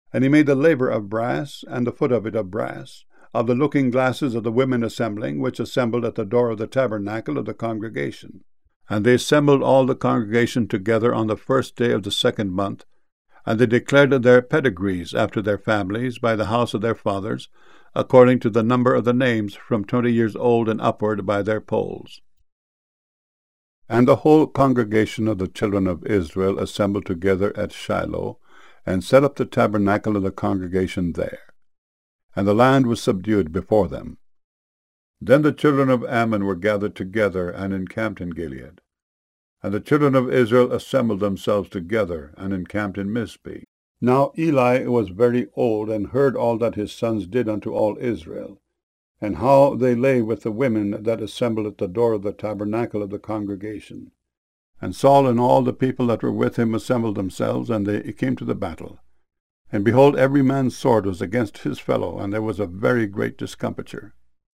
And he made the laver of brass, and the foot of it of brass, of the looking glasses of the women assembling, which assembled at the door of the tabernacle of the congregation. And they assembled all the congregation together on the first day of the second month, and they declared their pedigrees after their families by the house of their fathers, according to the number of the names from 20 years old and upward by their polls. And the whole congregation of the children of Israel assembled together at Shiloh, and set up the tabernacle of the congregation there. And the land was subdued before them. Then the children of Ammon were gathered together and encamped in Gilead. And the children of Israel assembled themselves together and encamped in Mizpeh. Now Eli was very old, and heard all that his sons did unto all Israel, and how they lay with the women that assembled at the door of the tabernacle of the congregation. And Saul and all the people that were with him assembled themselves, and they came to the battle. And behold, every man's sword was against his fellow, and there was a very great discomfiture.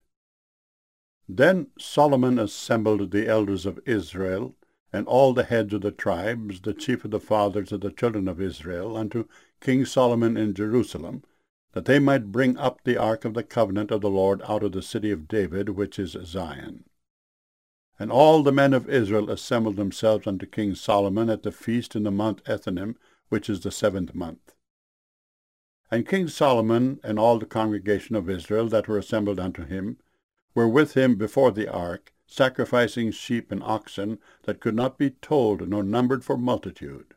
Then Solomon assembled the elders of Israel, and all the heads of the tribes, the chief of the fathers of the children of Israel, unto King Solomon in Jerusalem, that they might bring up the ark of the covenant of the Lord out of the city of David, which is Zion. And all the men of Israel assembled themselves unto King Solomon at the feast in the month Ethanim, which is the 7th month. And King Solomon and all the congregation of Israel that were assembled unto him were with him before the ark, sacrificing sheep and oxen that could not be told nor numbered for multitude.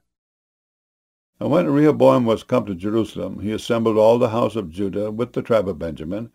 And when Rehoboam was come to Jerusalem, he assembled all the house of Judah with the tribe of Benjamin,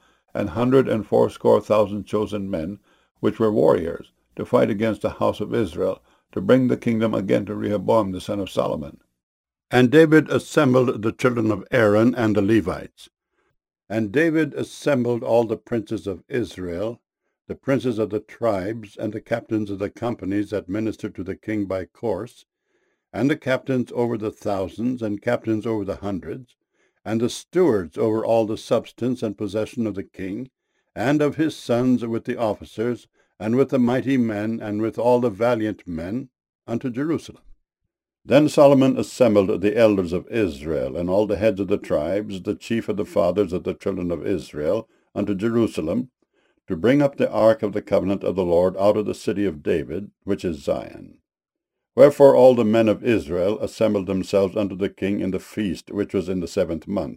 180,000 chosen men, which were warriors, to fight against the house of Israel, to bring the kingdom again to Rehoboam the son of Solomon. And David assembled the children of Aaron and the Levites. And David assembled all the princes of Israel, the princes of the tribes, and the captains of the companies that ministered to the king by course, and the captains over the thousands, and captains over the hundreds, and the stewards over all the substance and possession of the king, and of his sons with the officers, and with the mighty men, and with all the valiant men, unto Jerusalem. Then Solomon assembled the elders of Israel, and all the heads of the tribes, the chief of the fathers of the children of Israel, unto Jerusalem, to bring up the ark of the covenant of the Lord out of the city of David, which is Zion. Wherefore all the men of Israel assembled themselves unto the king in the feast, which was in the 7th month.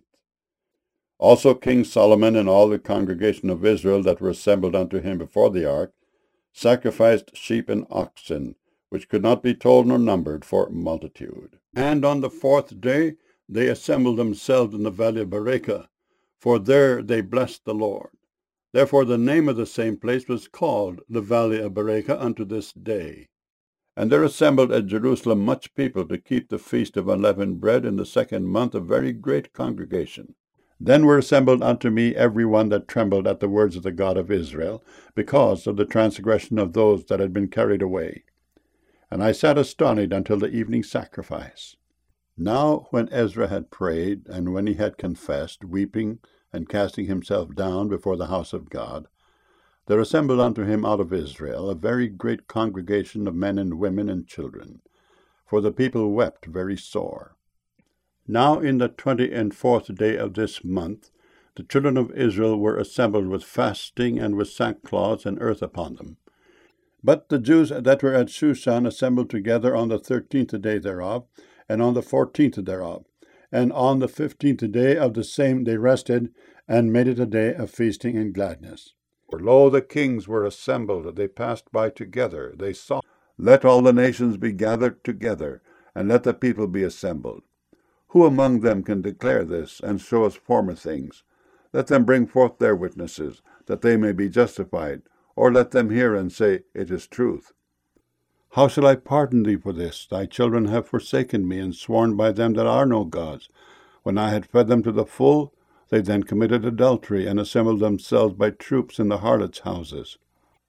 Also King Solomon and all the congregation of Israel that were assembled unto him before the ark sacrificed sheep and oxen, which could not be told nor numbered for multitude. And on the 4th day they assembled themselves in the valley of Berachah, for there they blessed the Lord. Therefore the name of the same place was called the valley of Berachah unto this day. And there assembled at Jerusalem much people to keep the feast of unleavened bread in the 2nd month, a very great congregation. Then were assembled unto me every one that trembled at the words of the God of Israel, because of the transgression of those that had been carried away. And I sat astonished until the evening sacrifice. Now when Ezra had prayed, and when he had confessed, weeping and casting himself down before the house of God, there assembled unto him out of Israel a very great congregation of men and women and children, for the people wept very sore. Now in the 24th day of this month the children of Israel were assembled with fasting and with sackcloth and earth upon them. But the Jews that were at Shushan assembled together on the 13th day thereof, and on the 14th thereof. And on the 15th day of the same they rested, and made it a day of feasting and gladness. For lo, the kings were assembled, they passed by together, they saw. Let all the nations be gathered together, and let the people be assembled. Who among them can declare this, and show us former things? Let them bring forth their witnesses, that they may be justified, or let them hear and say, It is truth. How shall I pardon thee for this? Thy children have forsaken me, and sworn by them that are no gods. When I had fed them to the full, they then committed adultery, and assembled themselves by troops in the harlots' houses.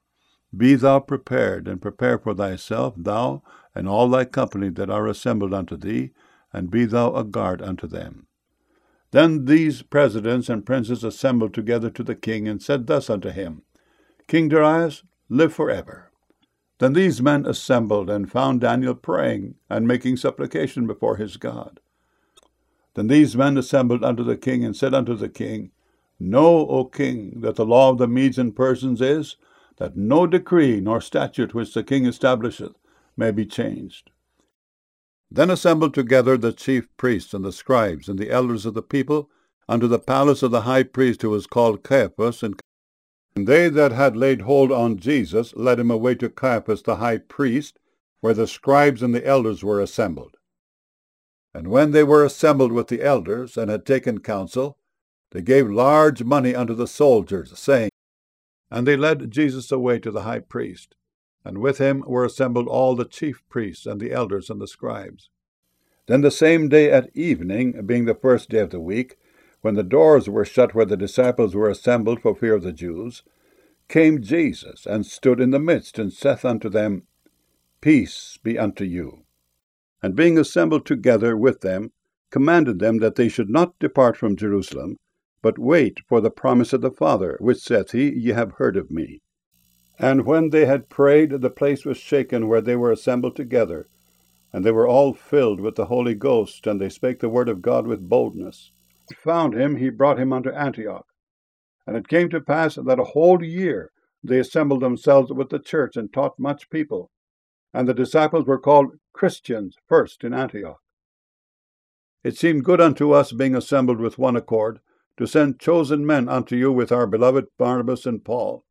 Be thou prepared, and prepare for thyself, thou and all thy company that are assembled unto thee, and be thou a guard unto them. Then these presidents and princes assembled together to the king, and said thus unto him, King Darius, live forever. Then these men assembled, and found Daniel praying, and making supplication before his God. Then these men assembled unto the king, and said unto the king, Know, O king, that the law of the Medes and Persians is, that no decree nor statute which the king establisheth may be changed. Then assembled together the chief priests and the scribes and the elders of the people unto the palace of the high priest, who was called Caiaphas, and they that had laid hold on Jesus led him away to Caiaphas the high priest, where the scribes and the elders were assembled. And when they were assembled with the elders, and had taken counsel, they gave large money unto the soldiers, saying, And they led Jesus away to the high priest, and with him were assembled all the chief priests and the elders and the scribes. Then the same day at evening, being the first day of the week, when the doors were shut where the disciples were assembled for fear of the Jews, came Jesus, and stood in the midst, and saith unto them, Peace be unto you. And being assembled together with them, commanded them that they should not depart from Jerusalem, but wait for the promise of the Father, which saith he, Ye have heard of me. And when they had prayed, the place was shaken where they were assembled together, and they were all filled with the Holy Ghost, and they spake the word of God with boldness. Found him, he brought him unto Antioch. And it came to pass that a whole year they assembled themselves with the church, and taught much people. And the disciples were called Christians first in Antioch. It seemed good unto us, being assembled with one accord, to send chosen men unto you with our beloved Barnabas and Paul,